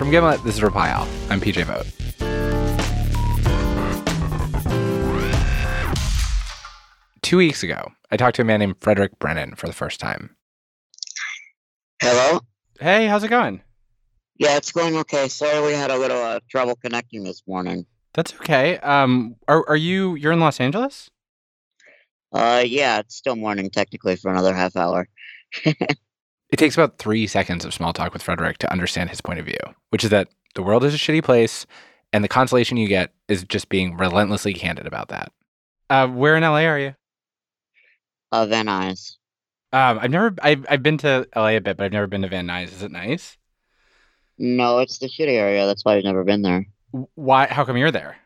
From Gimlet, this is Reply All. I'm PJ Vogt. Two weeks ago, I talked to a man named Frederick Brennan for the first time. Hello? Hey, how's it going? Yeah, it's going okay. Sorry we had a little trouble connecting this morning. That's okay. You're in Los Angeles? Yeah, it's still morning technically for another half hour. It takes about 3 seconds of small talk with Frederick to understand his point of view, which is that the world is a shitty place, and the consolation you get is just being relentlessly candid about that. Where in LA are you? Van Nuys. I've been to LA a bit, but I've never been to Van Nuys. Is it nice? No, it's the shitty area. That's why I've never been there. Why? How come you're there?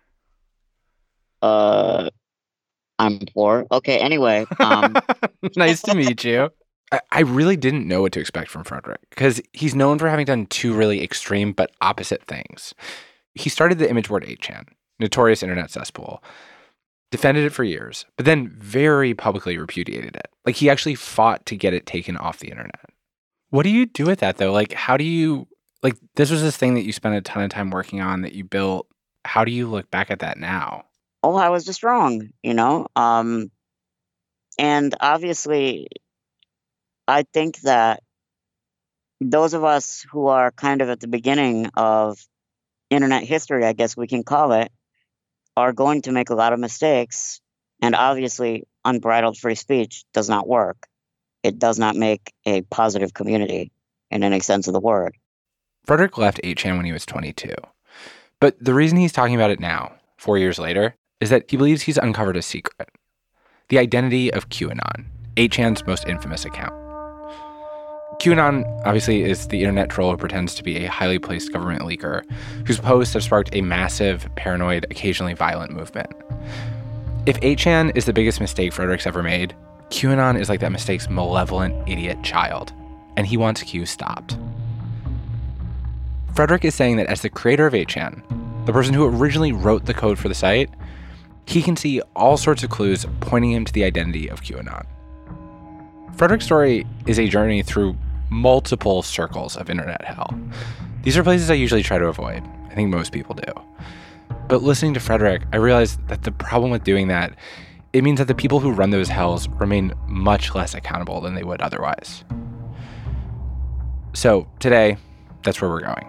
I'm poor. Okay, anyway. Nice to meet you. I really didn't know what to expect from Frederick because he's known for having done two really extreme but opposite things. He started the image board 8chan, notorious internet cesspool, defended it for years, but then very publicly repudiated it. Like, he actually fought to get it taken off the internet. What do you do with that, though? Like, how do you, like, this was this thing that you spent a ton of time working on that you built. How do you look back at that now? Oh, I was just wrong, you know? And obviously, I think that those of us who are kind of at the beginning of internet history, I guess we can call it, are going to make a lot of mistakes. And obviously, unbridled free speech does not work. It does not make a positive community in any sense of the word. Frederick left 8chan when he was 22. But the reason he's talking about it now, 4 years later, is that he believes he's uncovered a secret. The identity of QAnon, 8chan's most infamous account. QAnon, obviously, is the internet troll who pretends to be a highly placed government leaker whose posts have sparked a massive, paranoid, occasionally violent movement. If 8chan is the biggest mistake Frederick's ever made, QAnon is like that mistake's malevolent, idiot child, and he wants Q stopped. Frederick is saying that as the creator of 8chan, the person who originally wrote the code for the site, he can see all sorts of clues pointing him to the identity of QAnon. Frederick's story is a journey through multiple circles of internet hell. These are places I usually try to avoid. I think most people do. But listening to Frederick, I realized that the problem with doing that, it means that the people who run those hells remain much less accountable than they would otherwise. So today, that's where we're going.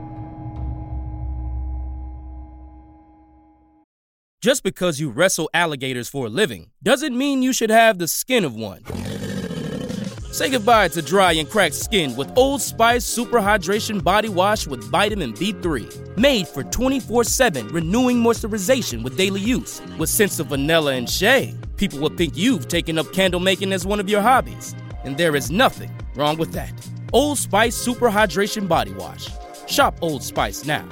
Just because you wrestle alligators for a living doesn't mean you should have the skin of one. Say goodbye to dry and cracked skin with Old Spice Super Hydration Body Wash with Vitamin B3. Made for 24/7 renewing moisturization with daily use. With scents of vanilla and shea, people will think you've taken up candle making as one of your hobbies. And there is nothing wrong with that. Old Spice Super Hydration Body Wash. Shop Old Spice now.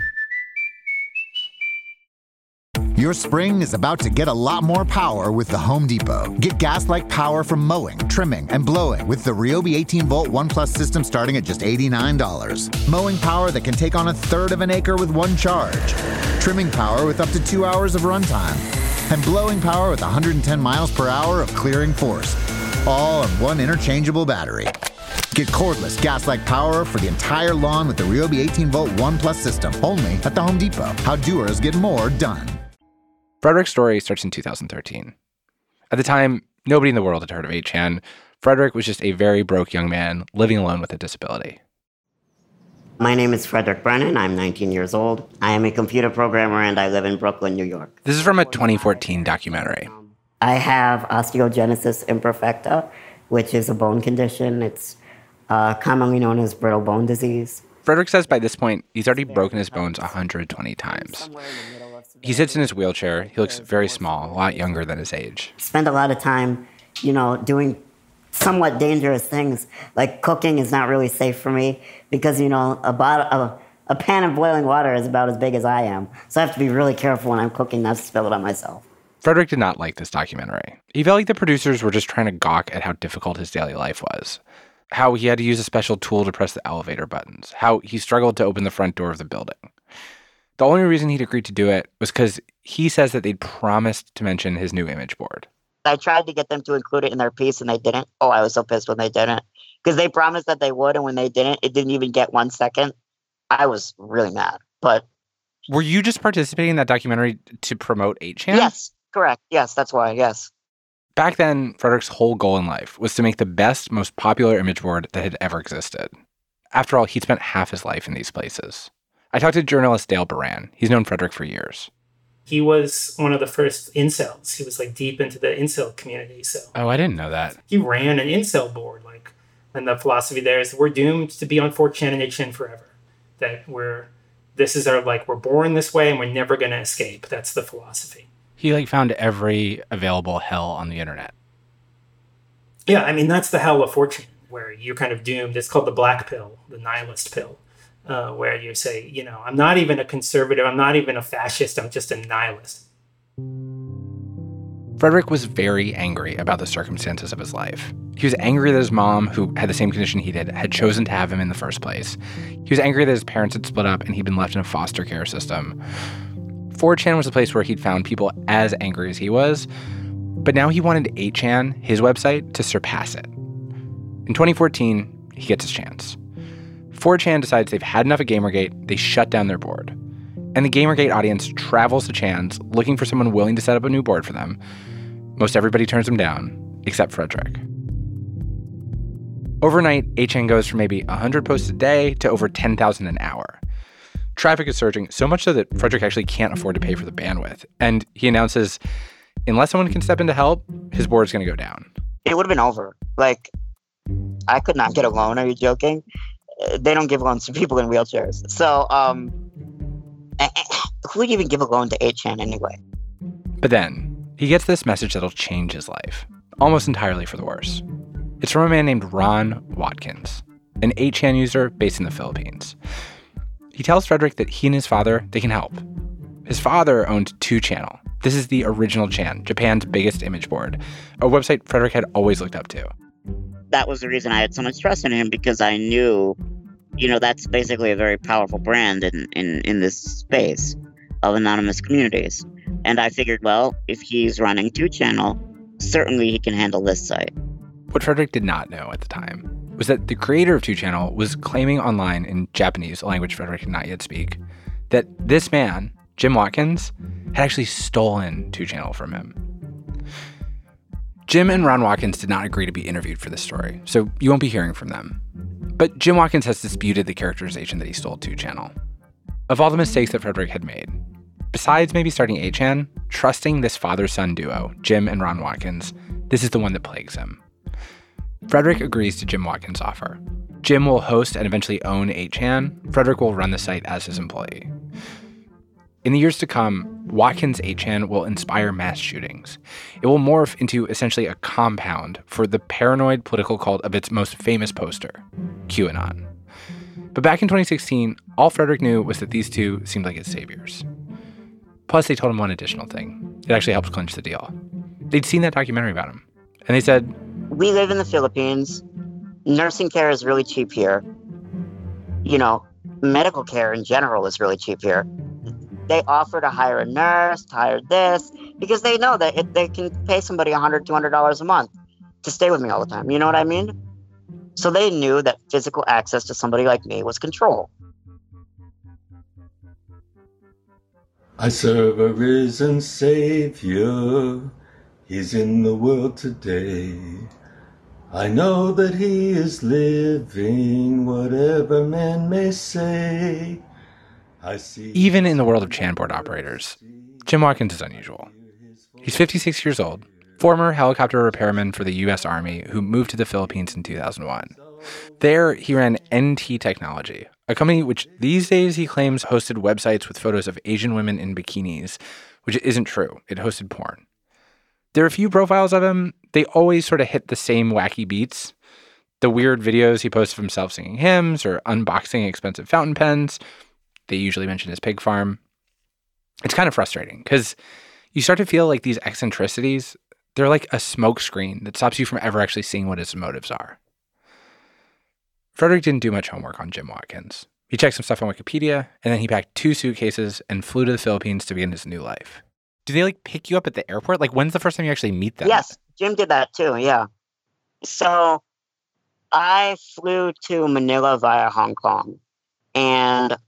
Your spring is about to get a lot more power with the Home Depot. Get gas-like power from mowing, trimming, and blowing with the Ryobi 18-volt ONE+ system starting at just $89. Mowing power that can take on a third of an acre with one charge. Trimming power with up to 2 hours of runtime. And blowing power with 110 miles per hour of clearing force. All on one interchangeable battery. Get cordless gas-like power for the entire lawn with the Ryobi 18-volt ONE+ system. Only at the Home Depot. How doers get more done. Frederick's story starts in 2013. At the time, nobody in the world had heard of 8chan. Frederick was just a very broke young man living alone with a disability. My name is Frederick Brennan. I'm 19 years old. I am a computer programmer and I live in Brooklyn, New York. This is from a 2014 documentary. I have osteogenesis imperfecta, which is a bone condition. It's commonly known as brittle bone disease. Frederick says by this point, he's already broken his bones 120 times. He sits in his wheelchair. He looks very small, a lot younger than his age. Spend a lot of time, doing somewhat dangerous things. Like cooking is not really safe for me because, a pan of boiling water is about as big as I am. So I have to be really careful when I'm cooking not to spill it on myself. Frederick did not like this documentary. He felt like the producers were just trying to gawk at how difficult his daily life was. How he had to use a special tool to press the elevator buttons. How he struggled to open the front door of the building. The only reason he'd agreed to do it was because he says that they'd promised to mention his new image board. I tried to get them to include it in their piece and they didn't. Oh, I was so pissed when they didn't. Because they promised that they would, and when they didn't, it didn't even get 1 second. I was really mad. But were you just participating in that documentary to promote 8chan? Yes, correct. Yes, that's why. Yes. Back then, Frederick's whole goal in life was to make the best, most popular image board that had ever existed. After all, he'd spent half his life in these places. I talked to journalist Dale Baran. He's known Frederick for years. He was one of the first incels. He was like deep into the incel community. So I didn't know that. He ran an incel board, and the philosophy there is we're doomed to be on 4chan and 8chan forever. That we're born this way and we're never going to escape. That's the philosophy. He found every available hell on the internet. Yeah, I mean, that's the hell of 4chan, where you're kind of doomed. It's called the black pill, the nihilist pill, where you say, I'm not even a conservative, I'm not even a fascist, I'm just a nihilist. Frederick was very angry about the circumstances of his life. He was angry that his mom, who had the same condition he did, had chosen to have him in the first place. He was angry that his parents had split up and he'd been left in a foster care system. 4chan was a place where he'd found people as angry as he was, but now he wanted 8chan, his website, to surpass it. In 2014, he gets his chance. 4chan decides they've had enough of Gamergate, they shut down their board. And the Gamergate audience travels to Chan's looking for someone willing to set up a new board for them. Most everybody turns them down, except Frederick. Overnight, 8chan goes from maybe 100 posts a day to over 10,000 an hour. Traffic is surging, so much so that Frederick actually can't afford to pay for the bandwidth. And he announces, unless someone can step in to help, his board's going to go down. It would have been over. I could not get a loan. Are you joking? They don't give loans to people in wheelchairs. So, who would even give a loan to 8chan anyway? But then, he gets this message that'll change his life, almost entirely for the worse. It's from a man named Ron Watkins, an 8chan user based in the Philippines. He tells Frederick that he and his father, they can help. His father owned 2Channel. This is the original Chan, Japan's biggest image board, a website Frederick had always looked up to. That was the reason I had so much trust in him, because I knew, that's basically a very powerful brand in this space of anonymous communities. And I figured, well, if he's running 2Channel, certainly he can handle this site. What Frederick did not know at the time was that the creator of 2Channel was claiming online in Japanese, a language Frederick did not yet speak, that this man, Jim Watkins, had actually stolen 2Channel from him. Jim and Ron Watkins did not agree to be interviewed for this story, so you won't be hearing from them. But Jim Watkins has disputed the characterization that he stole 2Channel. Of all the mistakes that Frederick had made, besides maybe starting 8chan, trusting this father-son duo, Jim and Ron Watkins, this is the one that plagues him. Frederick agrees to Jim Watkins' offer. Jim will host and eventually own 8chan. Frederick will run the site as his employee. In the years to come, Watkins' 8chan will inspire mass shootings. It will morph into essentially a compound for the paranoid political cult of its most famous poster, QAnon. But back in 2016, all Frederick knew was that these two seemed like his saviors. Plus, they told him one additional thing. It actually helped clinch the deal. They'd seen that documentary about him. And they said, we live in the Philippines. Nursing care is really cheap here. Medical care in general is really cheap here. They offer to hire a nurse, to hire this, because they know that if they can pay somebody $100, $200 a month to stay with me all the time. You know what I mean? So they knew that physical access to somebody like me was control. I serve a risen Savior. He's in the world today. I know that he is living, whatever man may say. Even in the world of Chan board operators, Jim Watkins is unusual. He's 56 years old, former helicopter repairman for the U.S. Army who moved to the Philippines in 2001. There, he ran NT Technology, a company which these days he claims hosted websites with photos of Asian women in bikinis, which isn't true. It hosted porn. There are a few profiles of him. They always sort of hit the same wacky beats. The weird videos he posts of himself singing hymns or unboxing expensive fountain pens. They usually mention his pig farm. It's kind of frustrating because you start to feel like these eccentricities, they're like a smoke screen that stops you from ever actually seeing what his motives are. Frederick didn't do much homework on Jim Watkins. He checked some stuff on Wikipedia, and then he packed 2 suitcases and flew to the Philippines to begin his new life. Do they pick you up at the airport? When's the first time you actually meet them? Yes, Jim did that too, yeah. So I flew to Manila via Hong Kong. And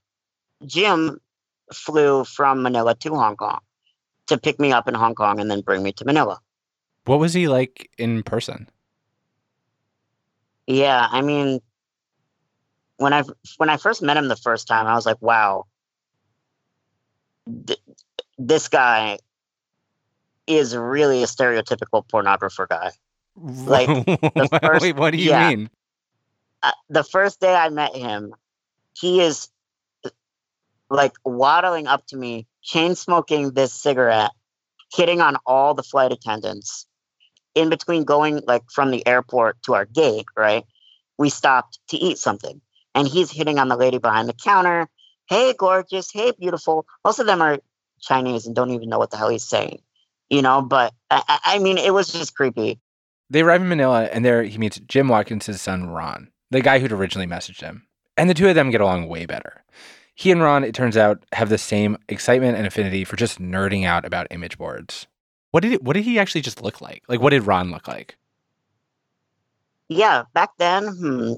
Jim flew from Manila to Hong Kong to pick me up in Hong Kong and then bring me to Manila. What was he like in person? Yeah, I mean, when I first met him the first time, I was like, wow, this guy is really a stereotypical pornographer guy. Like, wait, what do you mean? The first day I met him, he is like waddling up to me, chain smoking this cigarette, hitting on all the flight attendants. In between going like from the airport to our gate, right? We stopped to eat something, and he's hitting on the lady behind the counter. Hey, gorgeous. Hey, beautiful. Most of them are Chinese and don't even know what the hell he's saying, you know. But I mean, it was just creepy. They arrive in Manila, and there he meets Jim Watkins' son, Ron, the guy who'd originally messaged him. And the two of them get along way better. He and Ron, it turns out, have the same excitement and affinity for just nerding out about image boards. What did he actually just look like? Like, what did Ron look like? Yeah, back then,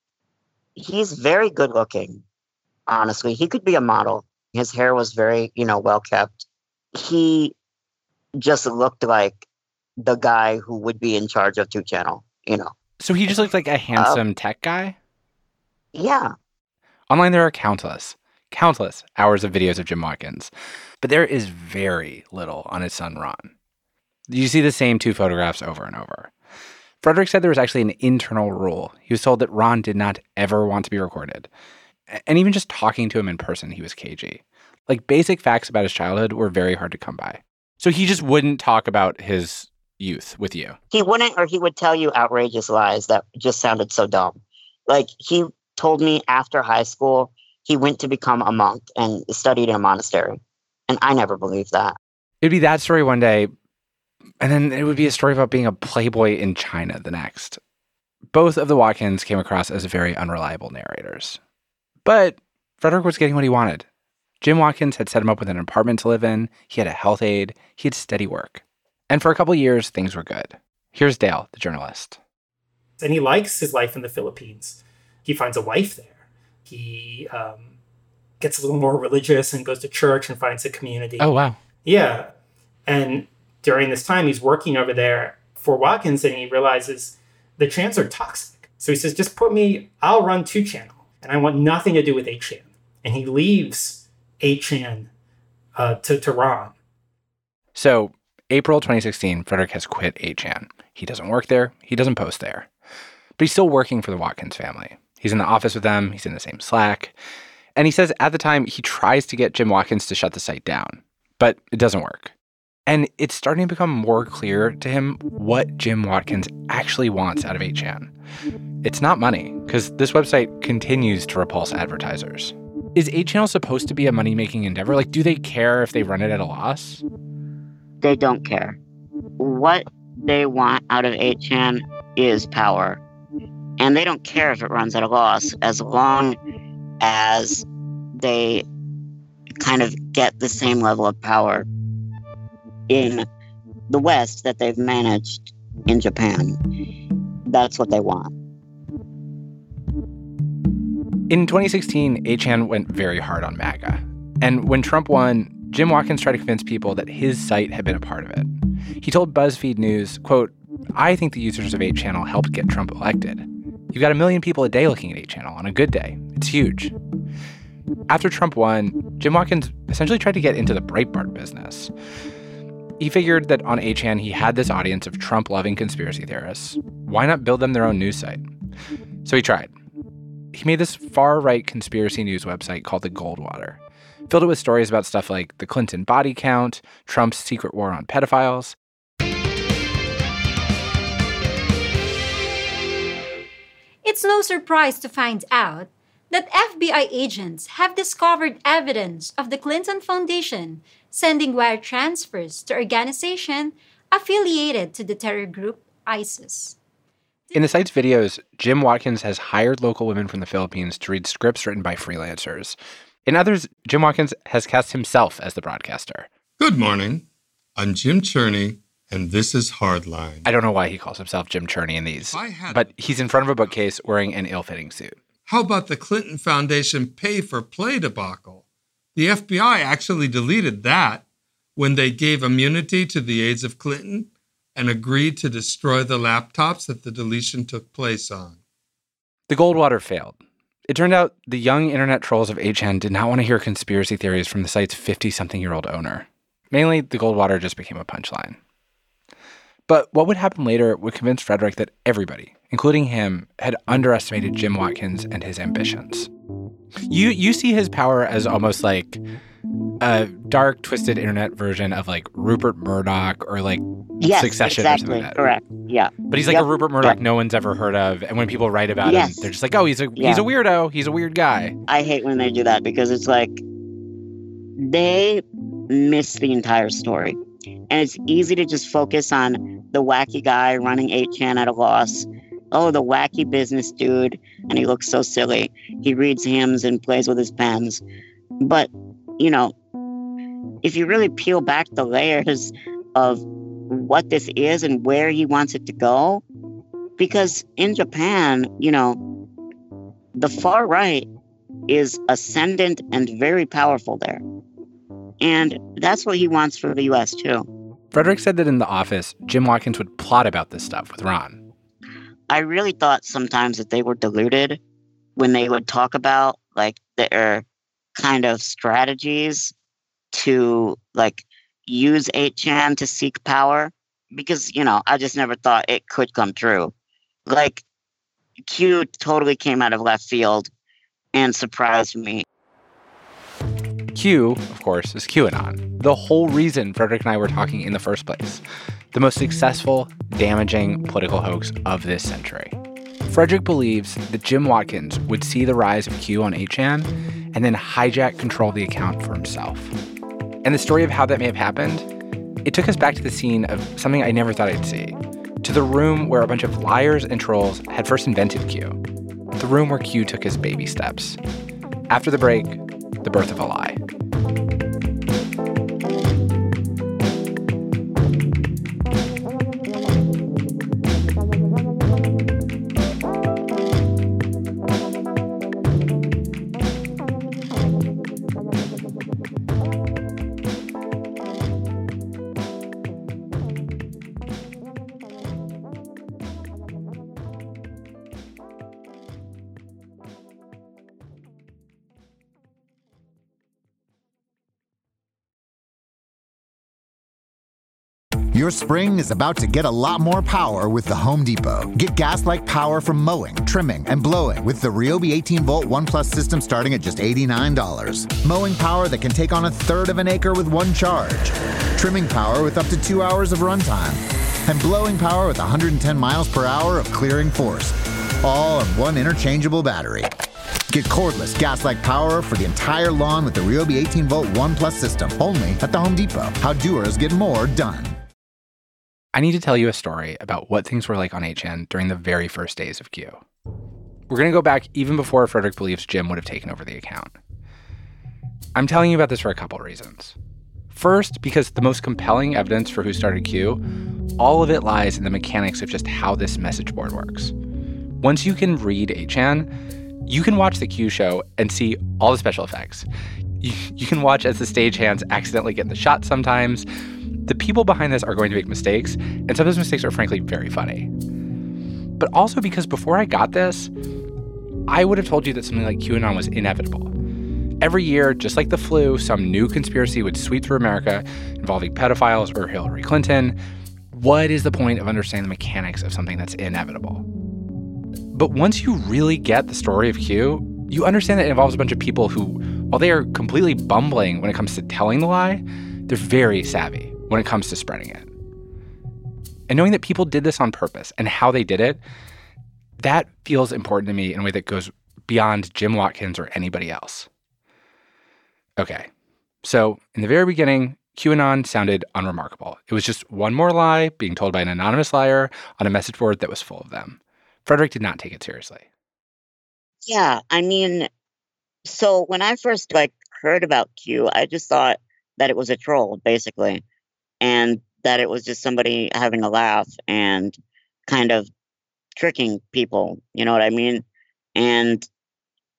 he's very good looking, honestly. He could be a model. His hair was very, well kept. He just looked like the guy who would be in charge of 2 Channel, So he just looked like a handsome tech guy? Yeah. Online, there are countless hours of videos of Jim Watkins, but there is very little on his son, Ron. You see the same 2 photographs over and over. Frederick said there was actually an internal rule. He was told that Ron did not ever want to be recorded. And even just talking to him in person, he was cagey. Like, basic facts about his childhood were very hard to come by. So he just wouldn't talk about his youth with you. He wouldn't, or he would tell you outrageous lies that just sounded so dumb. Like, he told me after high school, he went to become a monk and studied in a monastery. And I never believed that. It'd be that story one day, and then it would be a story about being a playboy in China the next. Both of the Watkins came across as very unreliable narrators. But Frederick was getting what he wanted. Jim Watkins had set him up with an apartment to live in. He had a health aide. He had steady work. And for a couple of years, things were good. Here's Dale, the journalist. And he likes his life in the Philippines. He finds a wife there. He gets a little more religious and goes to church and finds a community. Oh, wow. Yeah. And during this time, he's working over there for Watkins, and he realizes the Chans are toxic. So he says, just put me, I'll run 2 Channel, and I want nothing to do with 8chan. And he leaves 8chan to Ron. So April 2016, Frederick has quit 8chan. He doesn't work there. He doesn't post there. But he's still working for the Watkins family. He's in the office with them. He's in the same Slack. And he says at the time, he tries to get Jim Watkins to shut the site down. But it doesn't work. And it's starting to become more clear to him what Jim Watkins actually wants out of 8chan. It's not money, because this website continues to repulse advertisers. Is 8channel supposed to be a money-making endeavor? Like, do they care if they run it at a loss? They don't care. What they want out of 8chan is power. And they don't care if it runs at a loss, as long as they kind of get the same level of power in the West that they've managed in Japan. That's what they want. In 2016, 8chan went very hard on MAGA. And when Trump won, Jim Watkins tried to convince people that his site had been a part of it. He told BuzzFeed News, quote, "I think the users of 8channel helped get Trump elected. You've got 1 million people a day looking at 8channel on a good day. It's huge." After Trump won, Jim Watkins essentially tried to get into the Breitbart business. He figured that on 8chan, he had this audience of Trump-loving conspiracy theorists. Why not build them their own news site? So he tried. He made this far-right conspiracy news website called The Goldwater. Filled it with stories about stuff like the Clinton body count, Trump's secret war on pedophiles. It's no surprise to find out that FBI agents have discovered evidence of the Clinton Foundation sending wire transfers to organizations affiliated to the terror group ISIS. In the site's videos, Jim Watkins has hired local women from the Philippines to read scripts written by freelancers. In others, Jim Watkins has cast himself as the broadcaster. Good morning. I'm Jim Cherney, and this is Hardline. I don't know why he calls himself Jim Cherney in these, But but he's in front of a bookcase wearing an ill-fitting suit. How about the Clinton Foundation pay-for-play debacle? The FBI actually deleted that when they gave immunity to the aides of Clinton and agreed to destroy the laptops that the deletion took place on. The Goldwater failed. It turned out the young internet trolls of 8chan did not want to hear conspiracy theories from the site's 50-something-year-old owner. Mainly, the Goldwater just became a punchline. But what would happen later would convince Frederick that everybody, including him, had underestimated Jim Watkins and his ambitions. You see his power as almost like a dark, twisted internet version of like Rupert Murdoch or like Succession exactly. or something like that. Correct. Yeah. But he's like a Rupert Murdoch no one's ever heard of. And when people write about him, they're just like, oh, he's a weirdo. He's a weird guy. I hate when they do that because it's like they miss the entire story. And it's easy to just focus on the wacky guy running 8chan at a loss. Oh, the wacky business dude. And he looks so silly. He reads hymns and plays with his pens. But, you know, if you really peel back the layers of what this is and where he wants it to go, because in Japan, you know, the far right is ascendant and very powerful there. And that's what he wants for the U.S., too. Frederick said that in the office, Jim Watkins would plot about this stuff with Ron. I really thought sometimes that they were deluded when they would talk about, like, their kind of strategies to, like, use 8chan to seek power. Because, you know, I just never thought it could come true. Like, Q totally came out of left field and surprised me. Q, of course, is QAnon. The whole reason Frederick and I were talking in the first place. The most successful, damaging political hoax of this century. Frederick believes that Jim Watkins would see the rise of Q on 8chan and then hijack control of the account for himself. And the story of how that may have happened, it took us back to the scene of something I never thought I'd see. To the room where a bunch of liars and trolls had first invented Q. The room where Q took his baby steps. After the break, the birth of a lie. Your spring is about to get a lot more power with the Home Depot. Get gas-like power from mowing, trimming, and blowing with the Ryobi 18-volt ONE+ system starting at just $89. Mowing power that can take on a third of an acre with one charge. Trimming power with up to 2 hours of runtime. And blowing power with 110 miles per hour of clearing force. All on one interchangeable battery. Get cordless gas-like power for the entire lawn with the Ryobi 18-volt ONE+ system. Only at the Home Depot. How doers get more done. I need to tell you a story about what things were like on 8chan during the very first days of Q. We're going to go back even before Frederick believes Jim would have taken over the account. I'm telling you about this for a couple reasons. First, because the most compelling evidence for who started Q, all of it lies in the mechanics of just how this message board works. Once you can read 8chan, you can watch the Q show and see all the special effects. You can watch as the stagehands accidentally get in the shot sometimes. The people behind this are going to make mistakes, and some of those mistakes are frankly very funny. But also because before I got this, I would have told you that something like QAnon was inevitable. Every year, just like the flu, some new conspiracy would sweep through America involving pedophiles or Hillary Clinton. What is the point of understanding the mechanics of something that's inevitable? But once you really get the story of Q, you understand that it involves a bunch of people who, while they are completely bumbling when it comes to telling the lie, they're very savvy when it comes to spreading it. And knowing that people did this on purpose and how they did it, that feels important to me in a way that goes beyond Jim Watkins or anybody else. Okay, so in the very beginning, QAnon sounded unremarkable. It was just one more lie being told by an anonymous liar on a message board that was full of them. Frederick did not take it seriously. Yeah, I mean, so when I first heard about Q, I just thought that it was a troll, basically. And that it was just somebody having a laugh and kind of tricking people, you know what I mean? And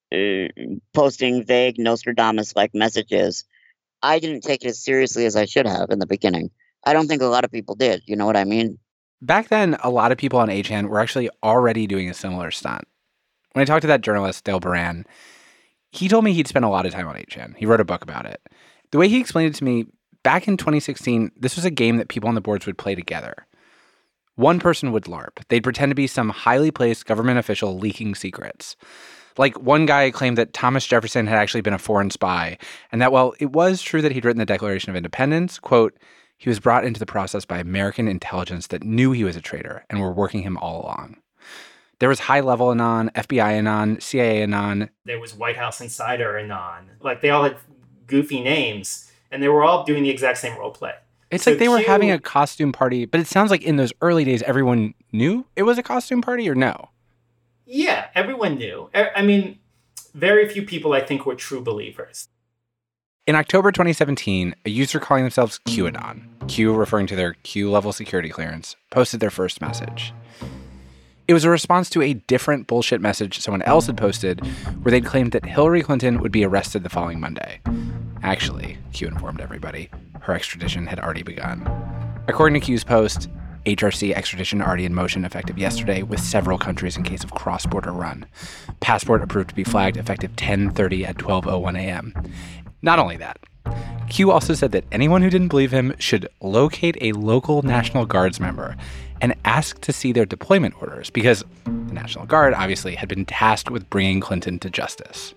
posting vague Nostradamus-like messages, I didn't take it as seriously as I should have in the beginning. I don't think a lot of people did. You know what I mean? Back then, a lot of people on 8chan were actually already doing a similar stunt. When I talked to that journalist, Dale Baran, he told me he'd spent a lot of time on 8chan. He wrote a book about it. The way he explained it to me, back in 2016, this was a game that people on the boards would play together. One person would LARP. They'd pretend to be some highly placed government official leaking secrets. Like, one guy claimed that Thomas Jefferson had actually been a foreign spy, and that while it was true that he'd written the Declaration of Independence, quote, he was brought into the process by American intelligence that knew he was a traitor and were working him all along. There was high-level Anon, FBI Anon, CIA Anon. There was White House Insider Anon. Like, they all had goofy names, and they were all doing the exact same role play. It's so like they were having a costume party, but it sounds like in those early days, everyone knew it was a costume party, or no? Yeah, everyone knew. I mean, very few people, I think, were true believers. In October 2017, a user calling themselves QAnon, Q referring to their Q-level security clearance, posted their first message. It was a response to a different bullshit message someone else had posted where they'd claimed that Hillary Clinton would be arrested the following Monday. Actually, Q informed everybody, her extradition had already begun. According to Q's post, HRC extradition already in motion effective yesterday with several countries in case of cross-border run. Passport approved to be flagged effective 10:30 at 12:01 a.m. Not only that, Q also said that anyone who didn't believe him should locate a local National Guards member and ask to see their deployment orders because the National Guard obviously had been tasked with bringing Clinton to justice.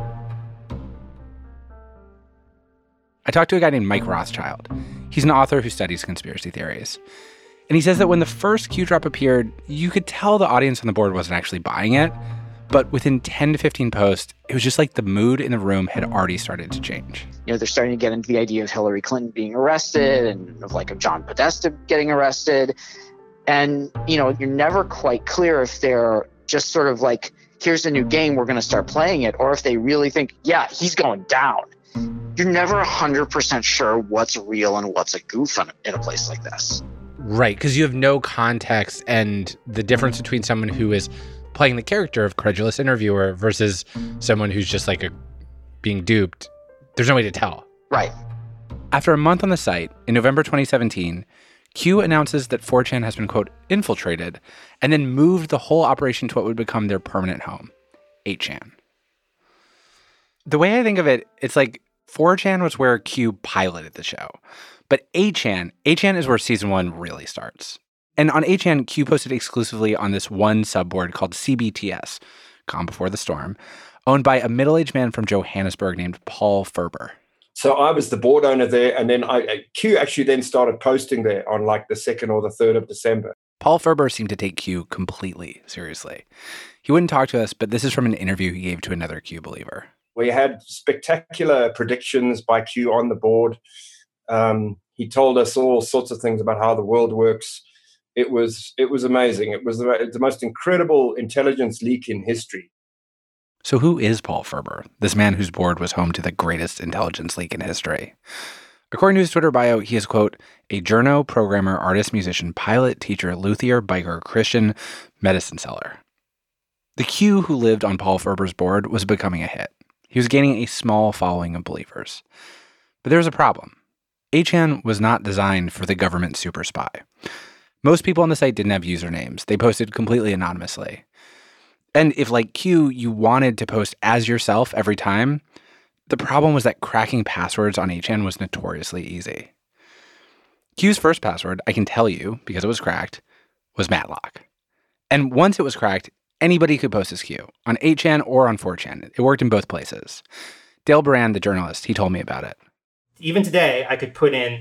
I talked to a guy named Mike Rothschild. He's an author who studies conspiracy theories. And he says that when the first Q drop appeared, you could tell the audience on the board wasn't actually buying it. But within 10 to 15 posts, it was just like the mood in the room had already started to change. You know, they're starting to get into the idea of Hillary Clinton being arrested and of John Podesta getting arrested. And, you know, you're never quite clear if they're just sort of like, here's the new game, we're going to start playing it, or if they really think, yeah, he's going down. You're never 100% sure what's real and what's a goof in a place like this. Right, because you have no context, and the difference between someone who is playing the character of credulous interviewer versus someone who's just being duped, there's no way to tell. Right. After a month on the site, in November 2017, Q announces that 4chan has been, quote, infiltrated, and then moved the whole operation to what would become their permanent home, 8chan. The way I think of it, it's like 4chan was where Q piloted the show. But 8chan is where season 1 really starts. And on 8chan, Q posted exclusively on this one subboard called CBTS, Calm Before the Storm, owned by a middle-aged man from Johannesburg named Paul Ferber. So I was the board owner there, and then Q actually then started posting there on the 2nd or the 3rd of December. Paul Ferber seemed to take Q completely seriously. He wouldn't talk to us, but this is from an interview he gave to another Q believer. We had spectacular predictions by Q on the board. He told us all sorts of things about how the world works. It was amazing. It was the most incredible intelligence leak in history. So who is Paul Ferber, this man whose board was home to the greatest intelligence leak in history? According to his Twitter bio, he is, quote, a journo, programmer, artist, musician, pilot, teacher, luthier, biker, Christian, medicine seller. The Q who lived on Paul Ferber's board was becoming a hit. He was gaining a small following of believers. But there was a problem. 8chan was not designed for the government super spy. Most people on the site didn't have usernames. They posted completely anonymously. And if, like Q, you wanted to post as yourself every time, the problem was that cracking passwords on 8chan was notoriously easy. Q's first password, I can tell you, because it was cracked, was Matlock. And once it was cracked, anybody could post as Q, on 8chan or on 4chan. It worked in both places. Dale Baran, the journalist, he told me about it. Even today, I could put in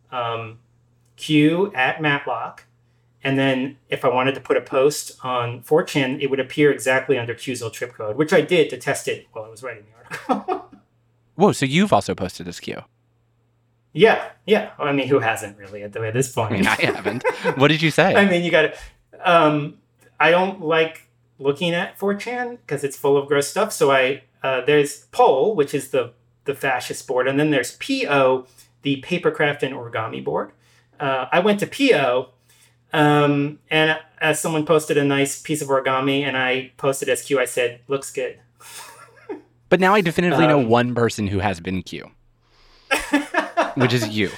Q at Matlock, and then if I wanted to put a post on 4chan, it would appear exactly under Q's old trip code, which I did to test it while I was writing the article. Whoa, so you've also posted as Q? Yeah. I mean, who hasn't really at this point? I mean, I haven't. What did you say? I mean, you got to... I don't like looking at 4chan because it's full of gross stuff. So there's Pol, which is the fascist board, and then there's PO, the papercraft and origami board. I went to PO, and as someone posted a nice piece of origami, and I posted as Q, I said, looks good. But now I definitively know one person who has been Q, which is you.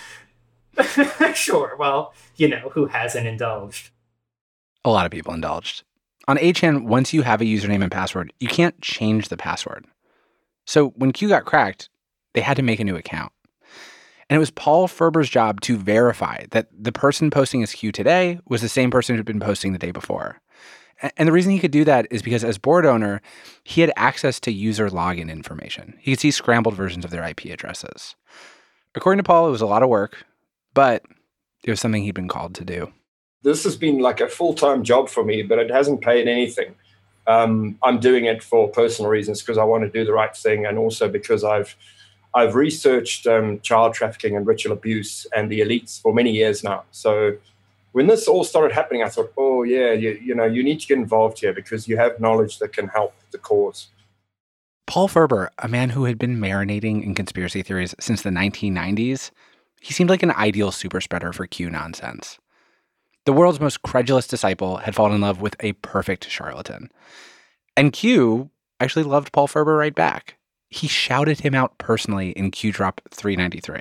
Sure. Well, you know, who hasn't indulged? A lot of people indulged. On 8chan, once you have a username and password, you can't change the password. So when Q got cracked, they had to make a new account. And it was Paul Ferber's job to verify that the person posting as Q today was the same person who'd been posting the day before. And the reason he could do that is because as board owner, he had access to user login information. He could see scrambled versions of their IP addresses. According to Paul, it was a lot of work, but it was something he'd been called to do. This has been like a full-time job for me, but it hasn't paid anything. I'm doing it for personal reasons because I want to do the right thing, and also because I've researched child trafficking and ritual abuse and the elites for many years now. So when this all started happening, I thought, oh, yeah, you need to get involved here because you have knowledge that can help the cause. Paul Ferber, a man who had been marinating in conspiracy theories since the 1990s, he seemed like an ideal super spreader for Q nonsense. The world's most credulous disciple had fallen in love with a perfect charlatan. And Q actually loved Paul Ferber right back. He shouted him out personally in Q Drop 393.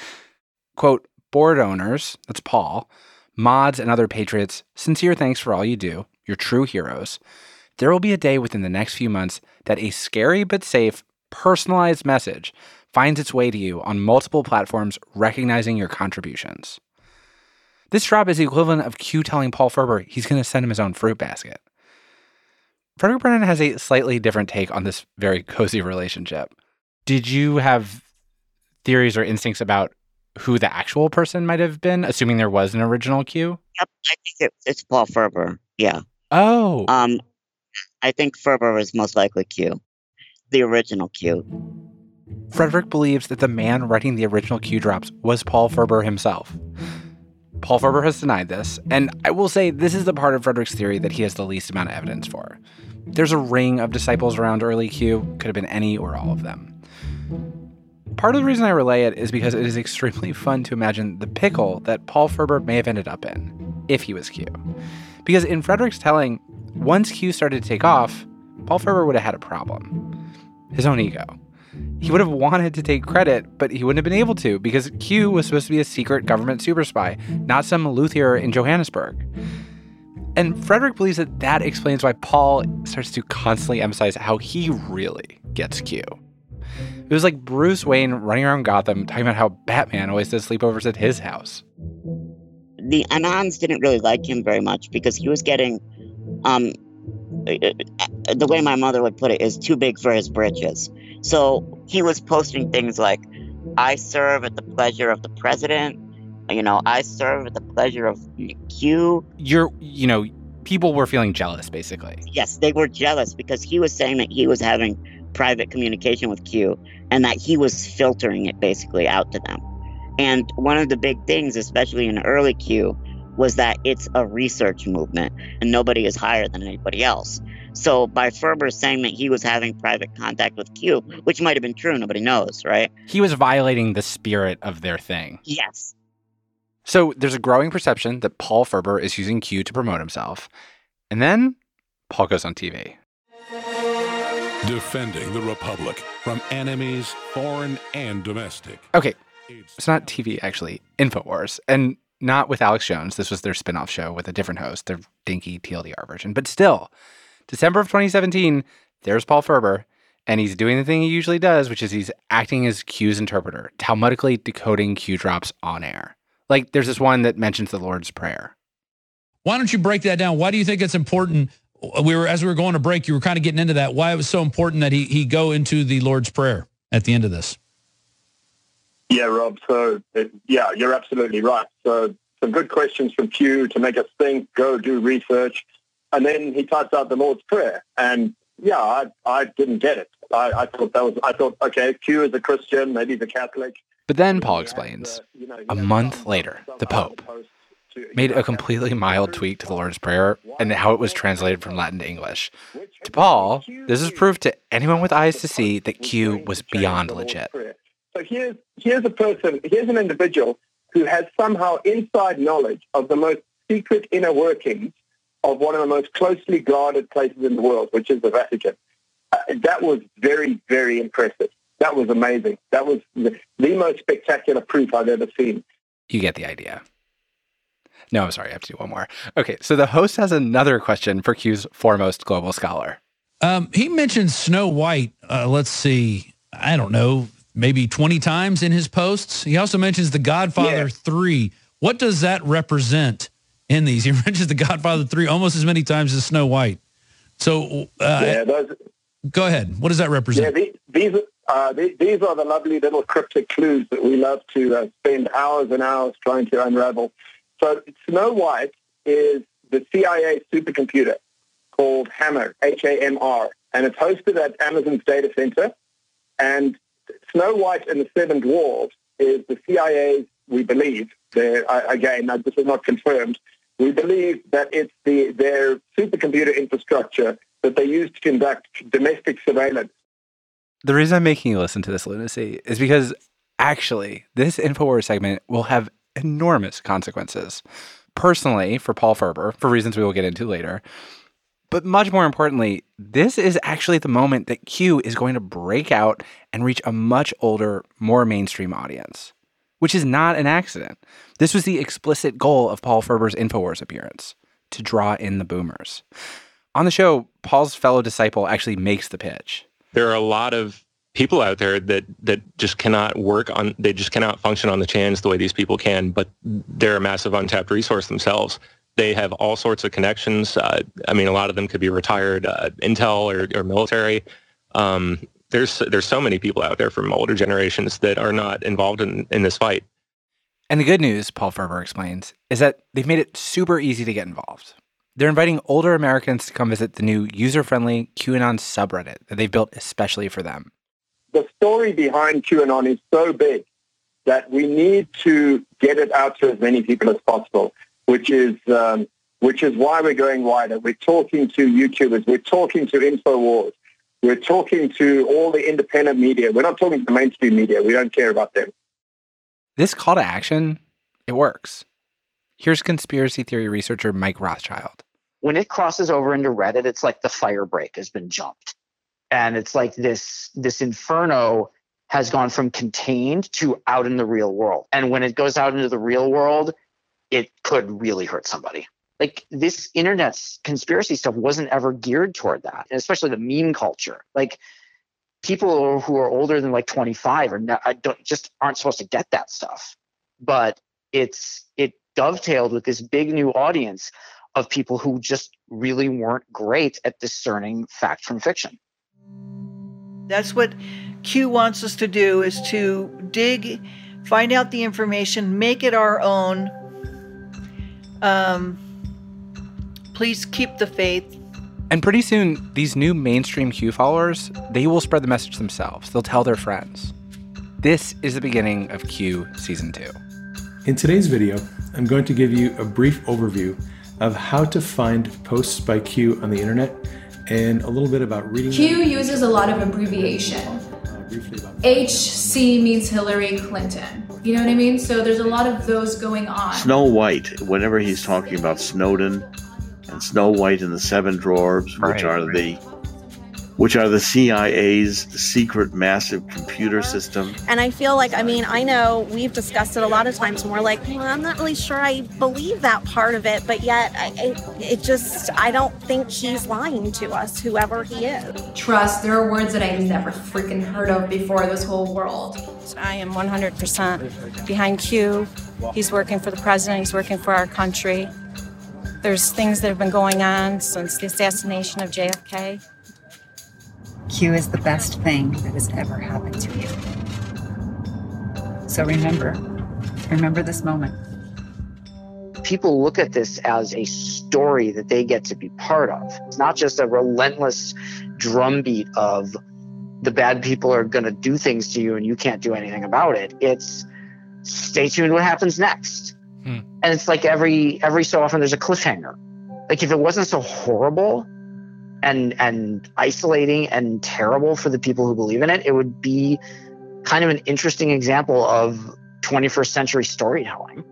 Quote, board owners, that's Paul, mods and other patriots, sincere thanks for all you do. You're true heroes. There will be a day within the next few months that a scary but safe, personalized message finds its way to you on multiple platforms recognizing your contributions. This drop is the equivalent of Q telling Paul Ferber he's going to send him his own fruit basket. Frederick Brennan has a slightly different take on this very cozy relationship. Did you have theories or instincts about who the actual person might have been, assuming there was an original Q? Yep, I think it's Paul Ferber. Yeah. Oh. I think Ferber was most likely Q, the original Q. Frederick believes that the man writing the original Q drops was Paul Ferber himself. Paul Ferber has denied this, and I will say this is the part of Frederick's theory that he has the least amount of evidence for. There's a ring of disciples around early Q, could have been any or all of them. Part of the reason I relay it is because it is extremely fun to imagine the pickle that Paul Ferber may have ended up in, if he was Q. Because in Frederick's telling, once Q started to take off, Paul Ferber would have had a problem. His own ego. He would have wanted to take credit, but he wouldn't have been able to because Q was supposed to be a secret government super spy, not some luthier in Johannesburg. And Frederick believes that that explains why Paul starts to constantly emphasize how he really gets Q. It was like Bruce Wayne running around Gotham talking about how Batman always does sleepovers at his house. The Anons didn't really like him very much because he was getting, the way my mother would put it, is too big for his britches. So he was posting things like, I serve at the pleasure of the president. I serve at the pleasure of Q. People were feeling jealous, basically. Yes, they were jealous because he was saying that he was having private communication with Q and that he was filtering it basically out to them. And one of the big things, especially in early Q, was that it's a research movement and nobody is higher than anybody else. So by Ferber saying that he was having private contact with Q, which might have been true, nobody knows, right? He was violating the spirit of their thing. Yes. So there's a growing perception that Paul Ferber is using Q to promote himself. And then Paul goes on TV. Defending the Republic from enemies, foreign and domestic. Okay, it's not TV, actually. InfoWars. And not with Alex Jones. This was their spin-off show with a different host, their dinky TLDR version. But still, December of 2017, there's Paul Ferber, and he's doing the thing he usually does, which is he's acting as Q's interpreter, Talmudically decoding Q drops on air. Like, there's this one that mentions the Lord's Prayer. Why don't you break that down? Why do you think it's important? As we were going to break, you were kind of getting into that. Why it was so important that he go into the Lord's Prayer at the end of this? Yeah, Rob. So, you're absolutely right. So some good questions from Q to make us think, go do research. And then he types out the Lord's Prayer. And yeah, I didn't get it. I thought, okay, Q is a Christian, maybe he's a Catholic. But then Paul explains, a month later, the Pope made a completely mild tweak to the Lord's Prayer and how it was translated from Latin to English. To Paul, this is proof to anyone with eyes to see that Q was beyond legit. So here's an individual who has somehow inside knowledge of the most secret inner workings of one of the most closely guarded places in the world, which is the Vatican. That was very, very impressive. That was amazing. That was the most spectacular proof I've ever seen. You get the idea. No, I'm sorry. I have to do one more. Okay, so the host has another question for Q's foremost global scholar. He mentioned Snow White, let's see, I don't know, maybe 20 times in his posts. He also mentions The Godfather 3. What does that represent in these? He mentions The Godfather 3 almost as many times as Snow White. So go ahead. What does that represent? Yeah, these are the lovely little cryptic clues that we love to spend hours and hours trying to unravel. So Snow White is the CIA supercomputer called Hammer, H-A-M-R, and it's hosted at Amazon's data center. And Snow White and the Seven Dwarfs is the CIA's, we believe, again, this is not confirmed, we believe that it's their supercomputer infrastructure that they use to conduct domestic surveillance. The reason I'm making you listen to this lunacy is because, actually, this InfoWars segment will have enormous consequences. Personally, for Paul Ferber, for reasons we will get into later. But much more importantly, this is actually the moment that Q is going to break out and reach a much older, more mainstream audience, which is not an accident. This was the explicit goal of Paul Ferber's InfoWars appearance, to draw in the boomers. On the show, Paul's fellow disciple actually makes the pitch. There are a lot of people out there that just cannot they just cannot function on the channels the way these people can, but they're a massive untapped resource themselves. They have all sorts of connections. A lot of them could be retired intel or military. There's so many people out there from older generations that are not involved in this fight. And the good news, Paul Ferber explains, is that they've made it super easy to get involved. They're inviting older Americans to come visit the new user-friendly QAnon subreddit that they've built especially for them. The story behind QAnon is so big that we need to get it out to as many people as possible, which is why we're going wider. We're talking to YouTubers. We're talking to InfoWars. We're talking to all the independent media. We're not talking to mainstream media. We don't care about them. This call to action, it works. Here's conspiracy theory researcher Mike Rothschild. When it crosses over into Reddit, it's like the fire break has been jumped. And it's like this inferno has gone from contained to out in the real world. And when it goes out into the real world, it could really hurt somebody. Like, this internet's conspiracy stuff wasn't ever geared toward that, and especially the meme culture. Like, people who are older than like 25 aren't supposed to get that stuff. But it dovetailed with this big new audience of people who just really weren't great at discerning fact from fiction. That's what Q wants us to do, is to dig, find out the information, make it our own. Please keep the faith. And pretty soon, these new mainstream Q followers, they will spread the message themselves. They'll tell their friends. This is the beginning of Q Season 2. In today's video, I'm going to give you a brief overview of how to find posts by Q on the internet and a little bit about reading Q uses a lot of abbreviation. HC means Hillary Clinton. You know what I mean? So there's a lot of those going on. Snow White, whenever he's talking about Snowden and Snow White and the Seven Dwarfs, which are the CIA's secret massive computer system. And I feel like, I know we've discussed it a lot of times, and we're like, well, I'm not really sure I believe that part of it, but yet I don't think he's lying to us, whoever he is. Trust, there are words that I've never freaking heard of before this whole world. I am 100% behind Q. He's working for the president, he's working for our country. There's things that have been going on since the assassination of JFK. Q is the best thing that has ever happened to you. So remember this moment. People look at this as a story that they get to be part of. It's not just a relentless drumbeat of the bad people are going to do things to you and you can't do anything about it. It's stay tuned what happens next. And it's like every so often there's a cliffhanger. Like, if it wasn't so horrible and isolating and terrible for the people who believe in it, it would be kind of an interesting example of 21st century storytelling.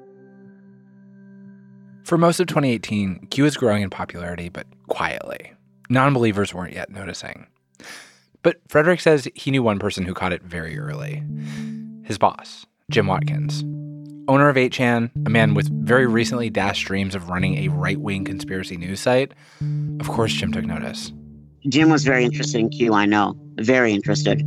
For most of 2018, Q was growing in popularity, but quietly. Non-believers weren't yet noticing. But Frederick says he knew one person who caught it very early. His boss, Jim Watkins. Owner of 8chan, a man with very recently dashed dreams of running a right-wing conspiracy news site. Of course, Jim took notice. Jim was very interested in Q, I know. Very interested.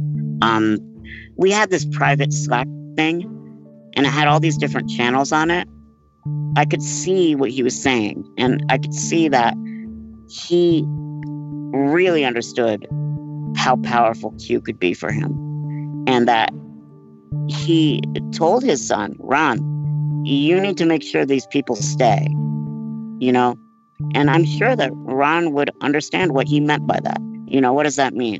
We had this private Slack thing, and it had all these different channels on it. I could see what he was saying, and I could see that he really understood how powerful Q could be for him. And that he told his son, Ron, you need to make sure these people stay, you know? And I'm sure that Ron would understand what he meant by that. You know, what does that mean?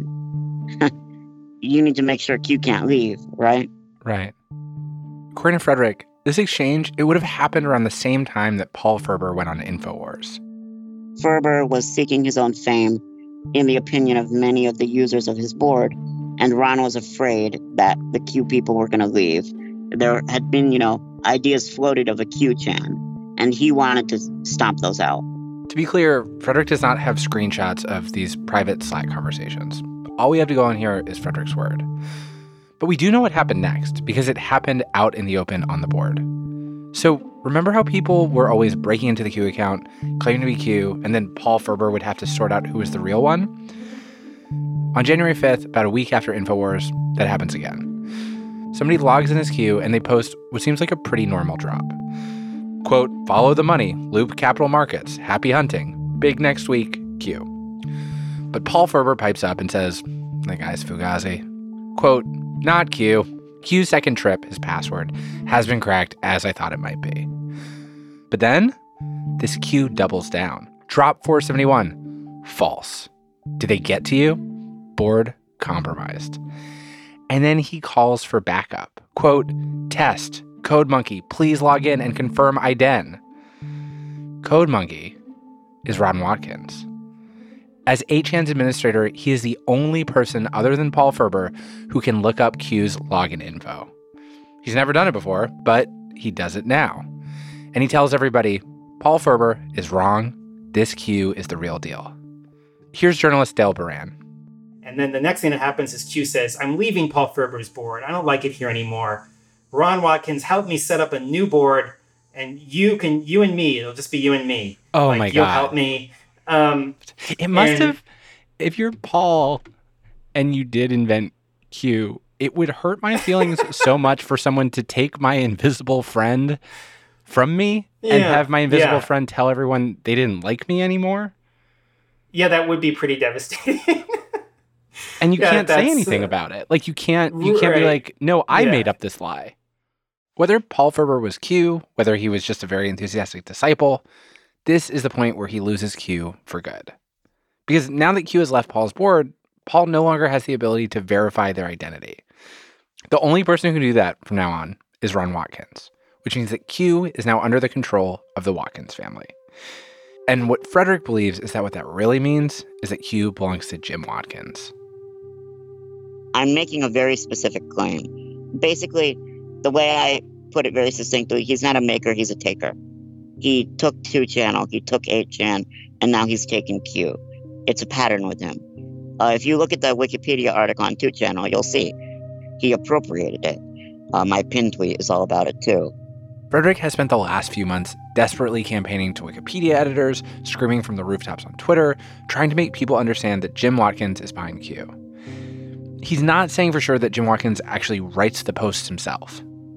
You need to make sure Q can't leave, right? Right. According to Frederick, this exchange, it would have happened around the same time that Paul Ferber went on InfoWars. Ferber was seeking his own fame in the opinion of many of the users of his board, and Ron was afraid that the Q people were going to leave. There had been, you know, ideas floated of a Q-chan, and he wanted to stomp those out. To be clear, Frederick does not have screenshots of these private Slack conversations. All we have to go on here is Frederick's word. But we do know what happened next, because it happened out in the open on the board. So remember how people were always breaking into the Q account, claiming to be Q, and then Paul Ferber would have to sort out who was the real one? On January 5th, about a week after InfoWars, that happens again. Somebody logs in as Q, and they post what seems like a pretty normal drop. Quote, follow the money, Loop Capital Markets, happy hunting, big next week, Q. But Paul Ferber pipes up and says, the guy's Fugazi. Quote, not Q. Q's second trip, his password, has been cracked as I thought it might be. But then, this Q doubles down. Drop 471. False. Did they get to you? Board compromised. And then he calls for backup. Quote, test. CodeMonkey, please log in and confirm IDEN. CodeMonkey is Ron Watkins. As 8chan's administrator, he is the only person other than Paul Ferber who can look up Q's login info. He's never done it before, but he does it now. And he tells everybody, Paul Ferber is wrong. This Q is the real deal. Here's journalist Dale Baran. And then the next thing that happens is Q says, I'm leaving Paul Ferber's board. I don't like it here anymore. Ron Watkins, help me set up a new board, and you and me, it'll just be you and me. Oh, my God. You'll help me. It must have, if you're Paul and you did invent Q, it would hurt my feelings so much for someone to take my invisible friend from me and have my invisible friend tell everyone they didn't like me anymore. Yeah, that would be pretty devastating. And you can't say anything about it. Like, you can't be like, no, I made up this lie. Whether Paul Ferber was Q, whether he was just a very enthusiastic disciple, this is the point where he loses Q for good. Because now that Q has left Paul's board, Paul no longer has the ability to verify their identity. The only person who can do that from now on is Ron Watkins, which means that Q is now under the control of the Watkins family. And what Frederick believes is that what that really means is that Q belongs to Jim Watkins. I'm making a very specific claim. Basically, the way I put it very succinctly, he's not a maker, he's a taker. He took 2channel, he took 8chan, and now he's taken Q. It's a pattern with him. If you look at the Wikipedia article on 2channel, you'll see he appropriated it. My pin tweet is all about it too. Frederick has spent the last few months desperately campaigning to Wikipedia editors, screaming from the rooftops on Twitter, trying to make people understand that Jim Watkins is behind Q. He's not saying for sure that Jim Watkins actually writes the posts himself.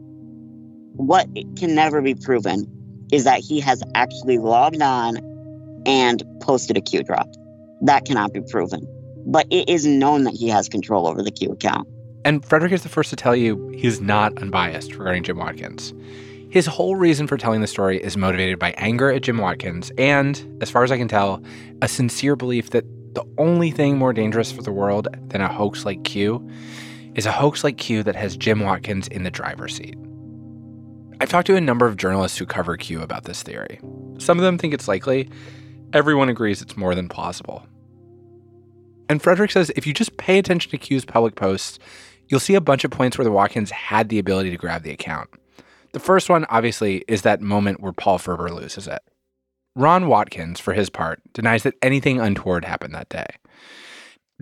What can never be proven is that he has actually logged on and posted a Q drop. That cannot be proven. But it is known that he has control over the Q account. And Frederick is the first to tell you he's not unbiased regarding Jim Watkins. His whole reason for telling the story is motivated by anger at Jim Watkins and, as far as I can tell, a sincere belief that the only thing more dangerous for the world than a hoax like Q is a hoax like Q that has Jim Watkins in the driver's seat. I've talked to a number of journalists who cover Q about this theory. Some of them think it's likely. Everyone agrees it's more than plausible. And Frederick says if you just pay attention to Q's public posts, you'll see a bunch of points where the Watkins had the ability to grab the account. The first one, obviously, is that moment where Paul Ferber loses it. Ron Watkins, for his part, denies that anything untoward happened that day.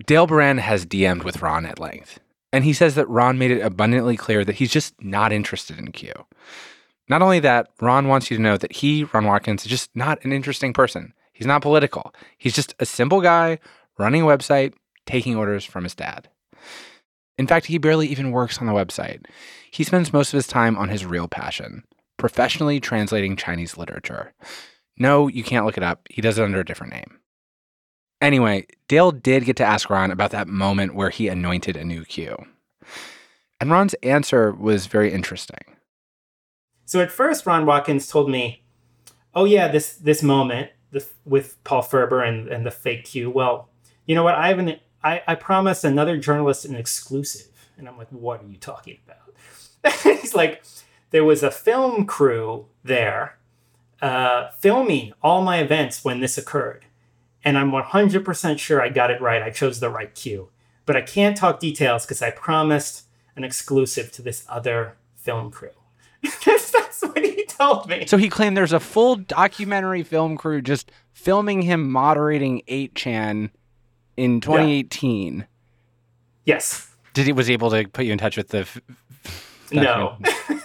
Dale Baran has DM'd with Ron at length, and he says that Ron made it abundantly clear that he's just not interested in Q. Not only that, Ron wants you to know that he, Ron Watkins, is just not an interesting person. He's not political. He's just a simple guy running a website, taking orders from his dad. In fact, he barely even works on the website. He spends most of his time on his real passion, professionally translating Chinese literature. No, you can't look it up. He does it under a different name. Anyway, Dale did get to ask Ron about that moment where he anointed a new Q. And Ron's answer was very interesting. So at first, Ron Watkins told me, oh yeah, this moment with Paul Ferber and the fake Q. Well, you know what? I promised another journalist an exclusive. And I'm like, what are you talking about? He's like, there was a film crew there filming all my events when this occurred. And I'm 100% sure I got it right. I chose the right Q. But I can't talk details because I promised an exclusive to this other film crew. That's what he told me. So he claimed there's a full documentary film crew just filming him moderating 8chan in 2018. Yeah. Yes. Was he able to put you in touch with the... No.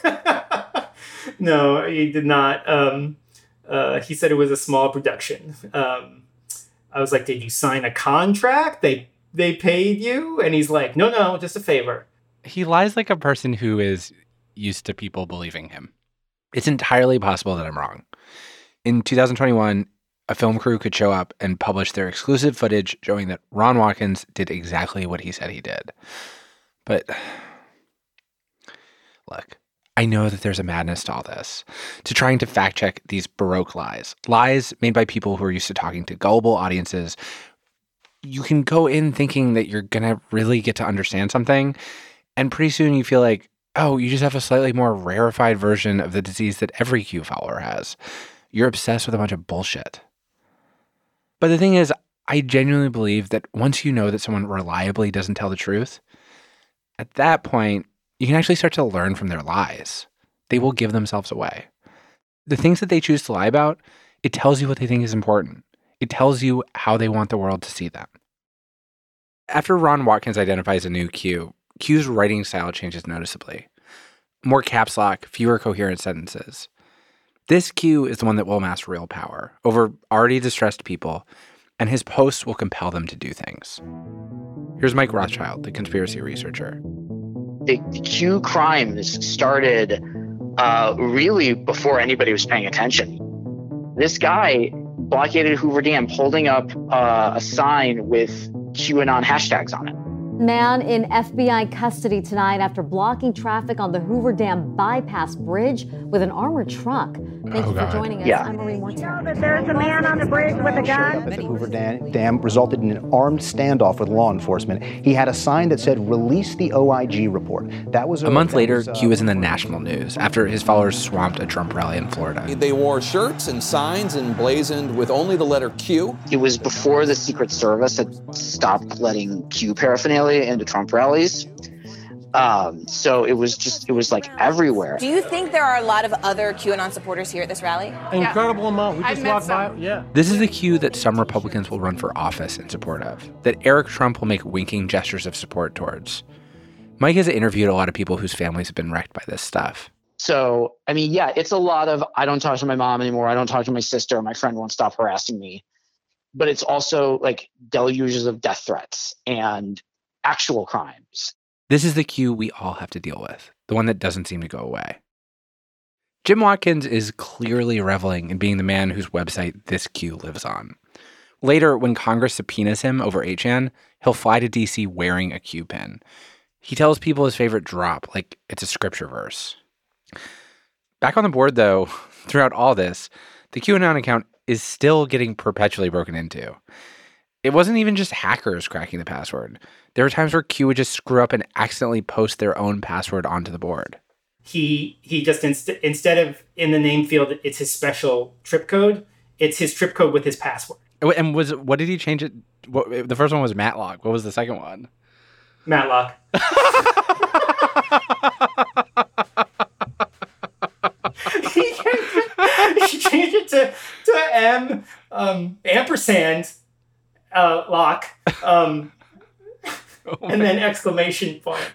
No, he did not. He said it was a small production. I was like, did you sign a contract? They paid you? And he's like, no, just a favor. He lies like a person who is used to people believing him. It's entirely possible that I'm wrong. In 2021, a film crew could show up and publish their exclusive footage showing that Ron Watkins did exactly what he said he did. But look, I know that there's a madness to all this, to trying to fact check these Baroque lies made by people who are used to talking to gullible audiences. You can go in thinking that you're going to really get to understand something, and pretty soon you feel like, oh, you just have a slightly more rarefied version of the disease that every Q follower has. You're obsessed with a bunch of bullshit. But the thing is, I genuinely believe that once you know that someone reliably doesn't tell the truth, at that point, you can actually start to learn from their lies. They will give themselves away. The things that they choose to lie about, it tells you what they think is important. It tells you how they want the world to see them. After Ron Watkins identifies a new Q, Q's writing style changes noticeably. More caps lock, fewer coherent sentences. This Q is the one that will amass real power over already distressed people, and his posts will compel them to do things. Here's Mike Rothschild, the conspiracy researcher. The Q crimes started really before anybody was paying attention. This guy blockaded Hoover Dam holding up a sign with QAnon hashtags on it. Man in FBI custody tonight after blocking traffic on the Hoover Dam bypass bridge with an armored truck. Thank you for joining us. Yeah. I'm Marie Morton. You know that there's a man on the bridge with a gun. The Hoover Dam resulted in an armed standoff with law enforcement. He had a sign that said, "Release the OIG report." That was a month later. Q was in the national news after his followers swamped a Trump rally in Florida. They wore shirts and signs emblazoned with only the letter Q. It was before the Secret Service had stopped letting Q paraphernalia into Trump rallies. So it was like everywhere. Do you think there are a lot of other QAnon supporters here at this rally? Incredible amount. We just walked by. Yeah. This is the Q that some Republicans will run for office in support of, that Eric Trump will make winking gestures of support towards. Mike has interviewed a lot of people whose families have been wrecked by this stuff. So, I mean, yeah, it's a lot of, I don't talk to my mom anymore. I don't talk to my sister. My friend won't stop harassing me. But it's also like deluges of death threats and actual crimes. This is the Q we all have to deal with, the one that doesn't seem to go away. Jim Watkins is clearly reveling in being the man whose website this Q lives on. Later, when Congress subpoenas him over 8chan, he'll fly to D.C. wearing a Q pin. He tells people his favorite drop, like it's a scripture verse. Back on the board, though, throughout all this, the QAnon account is still getting perpetually broken into. It wasn't even just hackers cracking the password. There were times where Q would just screw up and accidentally post their own password onto the board. He just, instead of in the name field, it's his special trip code. It's his trip code with his password. And what did he change it? The first one was Matlock. What was the second one? Matlock. He changed it to ampersand lock. and then exclamation point.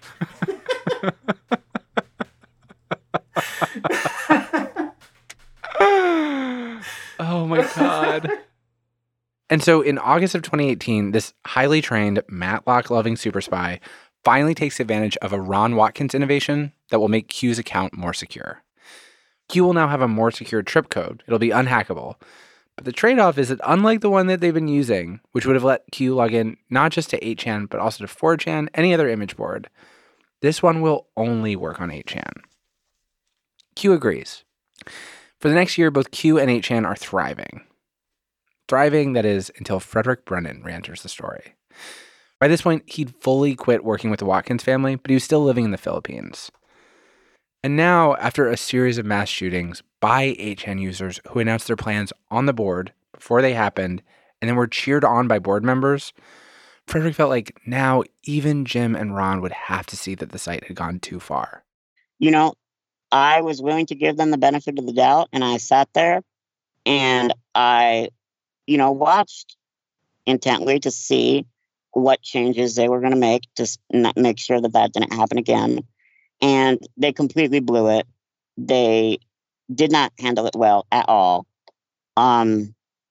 Oh my God. And so in August of 2018, this highly trained, Matlock-loving super spy finally takes advantage of a Ron Watkins innovation that will make Q's account more secure. Q will now have a more secure trip code. It'll be unhackable. But the trade-off is that unlike the one that they've been using, which would have let Q log in not just to 8chan, but also to 4chan, any other image board, this one will only work on 8chan. Q agrees. For the next year, both Q and 8chan are thriving. Thriving, that is, until Frederick Brennan re-enters the story. By this point, he'd fully quit working with the Watkins family, but he was still living in the Philippines. And now, after a series of mass shootings by 8chan users who announced their plans on the board before they happened and then were cheered on by board members, Frederick felt like now even Jim and Ron would have to see that the site had gone too far. You know, I was willing to give them the benefit of the doubt, and I sat there and I, watched intently to see what changes they were going to make to make sure that didn't happen again. And they completely blew it. They did not handle it well at all. They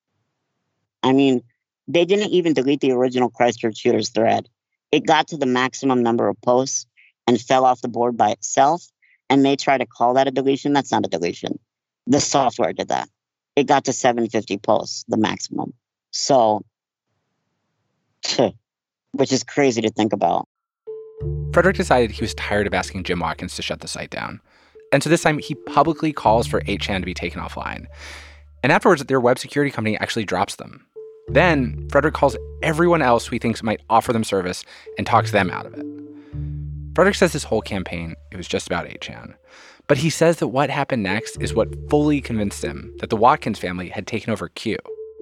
didn't even delete the original Christchurch shooters thread. It got to the maximum number of posts and fell off the board by itself. And they try to call that a deletion. That's not a deletion. The software did that. It got to 750 posts, the maximum. So, which is crazy to think about. Frederick decided he was tired of asking Jim Watkins to shut the site down. And so this time, he publicly calls for 8chan to be taken offline. And afterwards, their web security company actually drops them. Then, Frederick calls everyone else who he thinks might offer them service and talks them out of it. Frederick says this whole campaign, it was just about 8chan. But he says that what happened next is what fully convinced him that the Watkins family had taken over Q.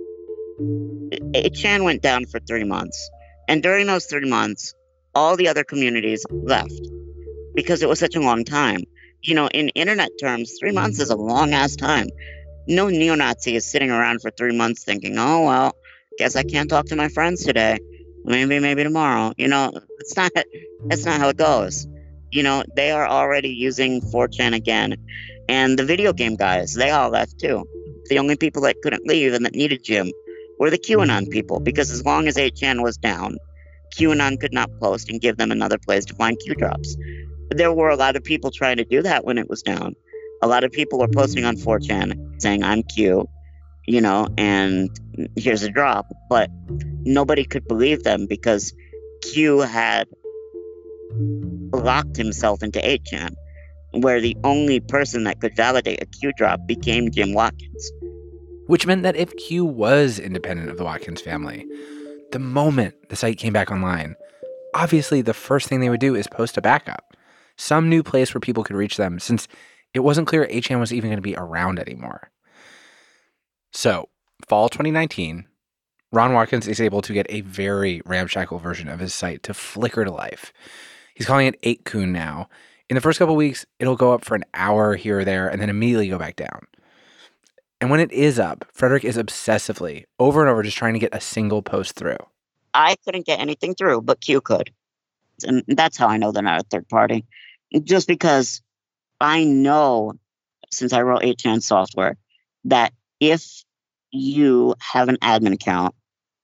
8chan went down for 3 months. And during those 3 months, all the other communities left because it was such a long time. In internet terms, 3 months is a long-ass time. No neo-Nazi is sitting around for 3 months thinking, oh, well, guess I can't talk to my friends today. Maybe tomorrow. That's not how it goes. They are already using 4chan again. And the video game guys, they all left too. The only people that couldn't leave and that needed Jim were the QAnon people, because as long as 8chan was down, QAnon could not post and give them another place to find Q drops. There were a lot of people trying to do that when it was down. A lot of people were posting on 4chan saying, I'm Q, and here's a drop. But nobody could believe them because Q had locked himself into 8chan, where the only person that could validate a Q drop became Jim Watkins. Which meant that if Q was independent of the Watkins family, the moment the site came back online, obviously the first thing they would do is post a backup, some new place where people could reach them, since it wasn't clear 8chan was even going to be around anymore. So, fall 2019, Ron Watkins is able to get a very ramshackle version of his site to flicker to life. He's calling it 8kun now. In the first couple weeks, it'll go up for an hour here or there and then immediately go back down. And when it is up, Frederick is obsessively, over and over, just trying to get a single post through. I couldn't get anything through, but Q could. And that's how I know they're not a third party. Just because I know, since I wrote 8chan software, that if you have an admin account,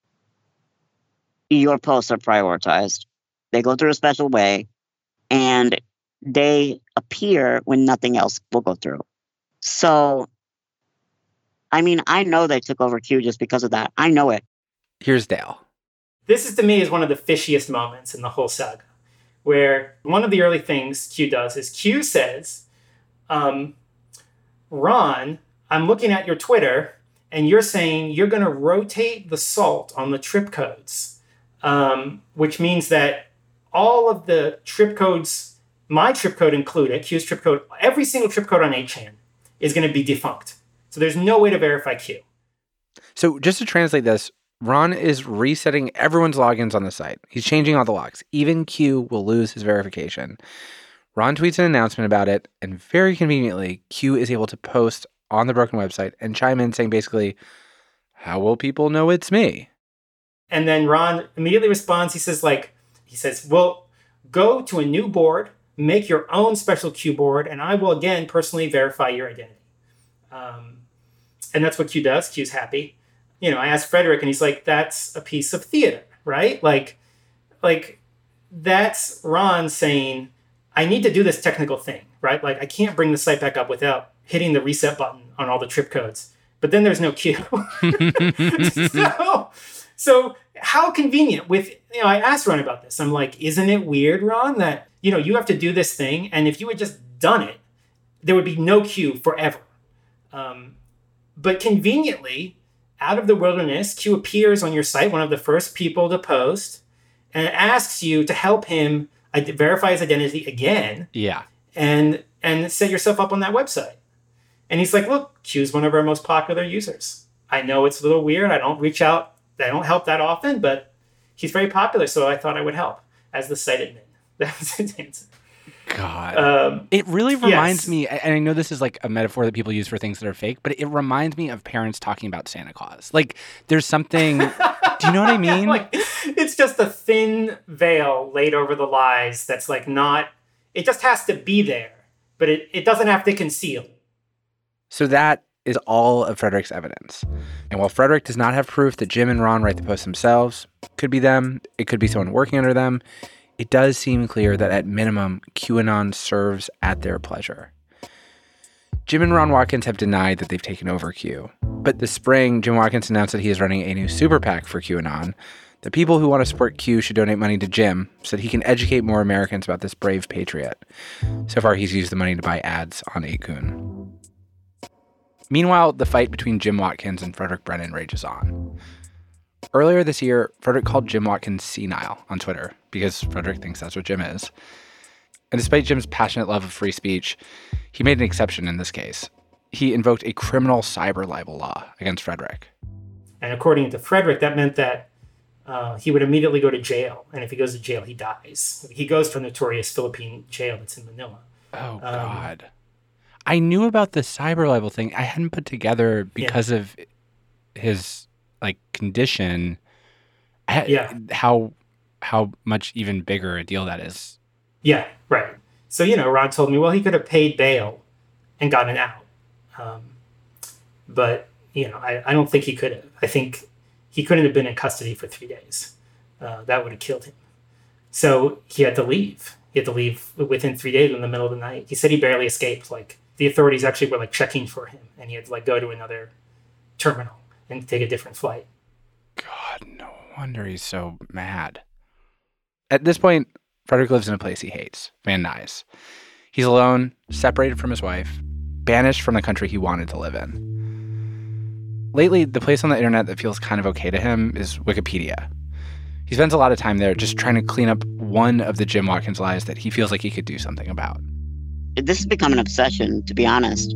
your posts are prioritized. They go through a special way, and they appear when nothing else will go through. So, I know they took over Q just because of that. I know it. Here's Dale. This is, to me, is one of the fishiest moments in the whole saga, where one of the early things Q does is Q says, Ron, I'm looking at your Twitter, and you're saying you're going to rotate the salt on the trip codes, which means that all of the trip codes, my trip code included, Q's trip code, every single trip code on 8chan is going to be defunct. So there's no way to verify Q. So just to translate this, Ron is resetting everyone's logins on the site. He's changing all the logs. Even Q will lose his verification. Ron tweets an announcement about it, and very conveniently, Q is able to post on the broken website and chime in saying basically, how will people know it's me? And then Ron immediately responds. He says, He says, well, go to a new board, make your own special Q board, and I will again personally verify your identity. And that's what Q does. Q's happy. I asked Frederick, and he's like, that's a piece of theater, right? Like that's Ron saying, I need to do this technical thing, right? Like I can't bring the site back up without hitting the reset button on all the trip codes. But then there's no Q. So how convenient with, I asked Ron about this. I'm like, isn't it weird, Ron, that, you have to do this thing. And if you had just done it, there would be no Q forever. But conveniently, out of the wilderness, Q appears on your site, one of the first people to post, and it asks you to help him verify his identity again. Yeah. And set yourself up on that website. And he's like, look, Q's one of our most popular users. I know it's a little weird. I don't reach out. I don't help that often, but he's very popular. So I thought I would help as the site admin. That was his answer. God. It really reminds me, and I know this is like a metaphor that people use for things that are fake, but it reminds me of parents talking about Santa Claus. Like there's something, do you know what I mean? Like it's just a thin veil laid over the lies that's like not, it just has to be there, but it doesn't have to conceal. So that is all of Frederick's evidence. And while Frederick does not have proof that Jim and Ron write the posts themselves, it could be them, it could be someone working under them, it does seem clear that at minimum, QAnon serves at their pleasure. Jim and Ron Watkins have denied that they've taken over Q. But this spring, Jim Watkins announced that he is running a new super PAC for QAnon. The people who want to support Q should donate money to Jim so that he can educate more Americans about this brave patriot. So far, he's used the money to buy ads on 8kun. Meanwhile, the fight between Jim Watkins and Frederick Brennan rages on. Earlier this year, Frederick called Jim Watkins senile on Twitter because Frederick thinks that's what Jim is. And despite Jim's passionate love of free speech, he made an exception in this case. He invoked a criminal cyber libel law against Frederick. And according to Frederick, that meant that he would immediately go to jail. And if he goes to jail, he dies. He goes to a notorious Philippine jail that's in Manila. Oh, God. I knew about the cyber libel thing. I hadn't put together because of his condition. How much even bigger a deal that is. Yeah, right. So, Ron told me, well, he could have paid bail and gotten out. But, I don't think he could have. I think he couldn't have been in custody for 3 days. That would have killed him. So he had to leave. He had to leave within 3 days in the middle of the night. He said he barely escaped. The authorities actually were checking for him, and he had to go to another terminal and take a different flight. God, no wonder he's so mad. At this point, Frederick lives in a place he hates, Van Nuys. He's alone, separated from his wife, banished from the country he wanted to live in. Lately, the place on the internet that feels kind of okay to him is Wikipedia. He spends a lot of time there just trying to clean up one of the Jim Watkins lies that he feels like he could do something about. This has become an obsession, to be honest.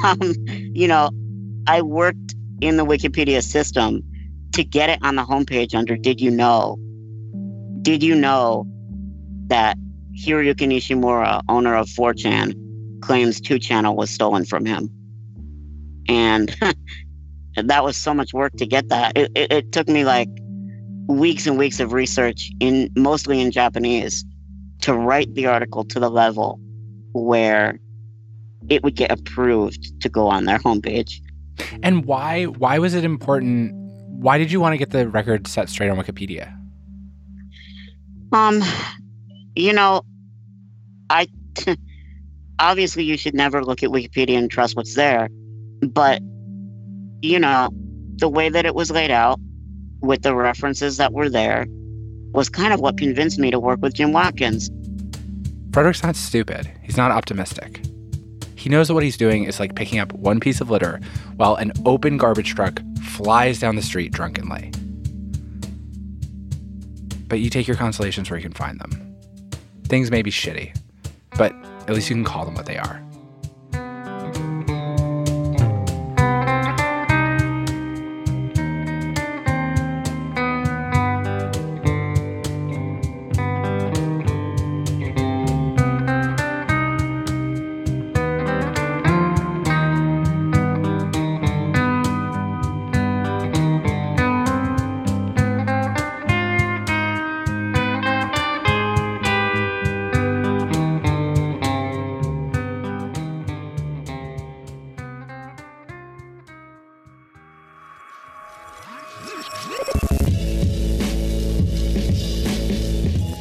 I worked in the Wikipedia system to get it on the homepage under Did You Know? Did you know that Hiroyuki Nishimura, owner of 4chan, claims 2channel was stolen from him? And that was so much work to get that. It took me weeks and weeks of research, mostly in Japanese, to write the article to the level where it would get approved to go on their homepage. And why was it important? Why did you want to get the record set straight on Wikipedia? Obviously you should never look at Wikipedia and trust what's there. But, the way that it was laid out with the references that were there was kind of what convinced me to work with Jim Watkins. Frederick's not stupid. He's not optimistic. He knows that what he's doing is like picking up one piece of litter while an open garbage truck flies down the street drunkenly. But you take your consolations where you can find them. Things may be shitty, but at least you can call them what they are.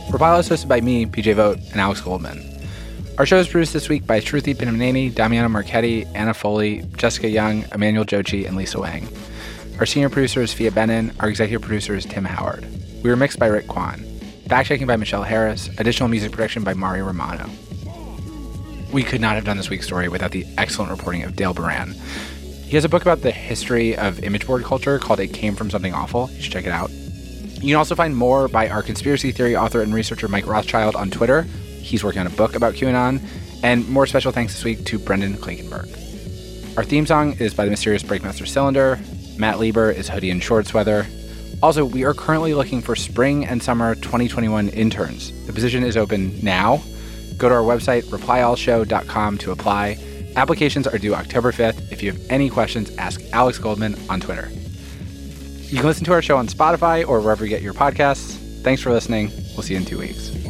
Reply All is hosted by me, PJ Vogt, and Alex Goldman. Our show is produced this week by Shruti Pinnamaneni, Damiano Marchetti, Anna Foley, Jessica Young, Emmanuel Jochi, and Lisa Wang. Our senior producer is Fia Benin. Our executive producer is Tim Howard. We were mixed by Rick Kwan. Fact-checking by Michelle Harris. Additional music production by Mario Romano. We could not have done this week's story without the excellent reporting of Dale Baran. He has a book about the history of image board culture called It Came From Something Awful. You should check it out. You can also find more by our conspiracy theory author and researcher Mike Rothschild on Twitter. He's working on a book about QAnon. And more special thanks this week to Brendan Klinkenberg. Our theme song is by the mysterious Breakmaster Cylinder. Matt Lieber is Hoodie and Shorts Weather. Also, we are currently looking for spring and summer 2021 interns. The position is open now. Go to our website, replyallshow.com, to apply. Applications are due October 5th. If you have any questions, ask Alex Goldman on Twitter. You can listen to our show on Spotify or wherever you get your podcasts. Thanks for listening. We'll see you in 2 weeks.